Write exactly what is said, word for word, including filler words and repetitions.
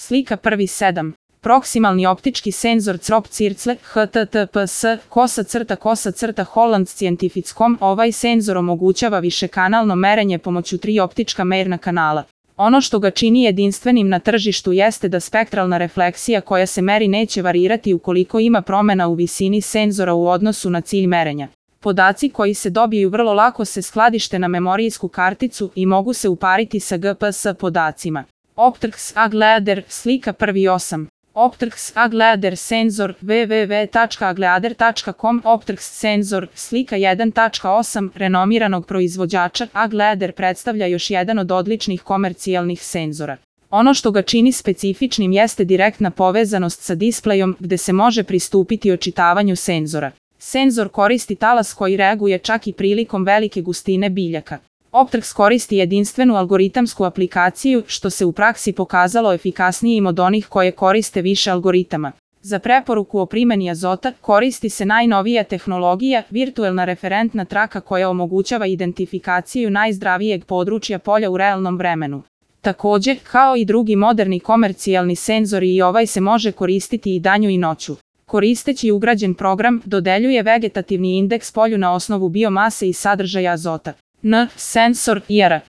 Slika prvi sedam. Proksimalni optički senzor C R O P Circle H T T P S kosa crta kosa crta holland scientific dot com. Ovaj senzor omogućava višekanalno merenje pomoću tri optička merna kanala. Ono što ga čini jedinstvenim na tržištu jeste da spektralna refleksija koja se meri neće varirati ukoliko ima promjena u visini senzora u odnosu na cilj merenja. Podaci koji se dobiju vrlo lako se skladište na memorijsku karticu i mogu se upariti sa G P S podacima. Optrx A Gleader, slika prvi osam. Optrx A Gleader senzor w w w tačka agleader tačka com. Optrx senzor, slika jedan tačka osam, renomiranog proizvođača A Gleader predstavlja još jedan od odličnih komercijalnih senzora. Ono što ga čini specifičnim jeste direktna povezanost sa displejom gde se može pristupiti očitavanju senzora. Senzor koristi talas koji reaguje čak i prilikom velike gustine biljaka. Optrx koristi jedinstvenu algoritamsku aplikaciju što se u praksi pokazalo efikasnijim od onih koje koriste više algoritama. Za preporuku o primjeni azota koristi se najnovija tehnologija, virtuelna referentna traka koja omogućava identifikaciju najzdravijeg područja polja u realnom vremenu. Također, kao i drugi moderni komercijalni senzori, i ovaj se može koristiti i danju i noću. Koristeći ugrađen program, dodeljuje vegetativni indeks polju na osnovu biomase i sadržaja azota. N. Sensor I R.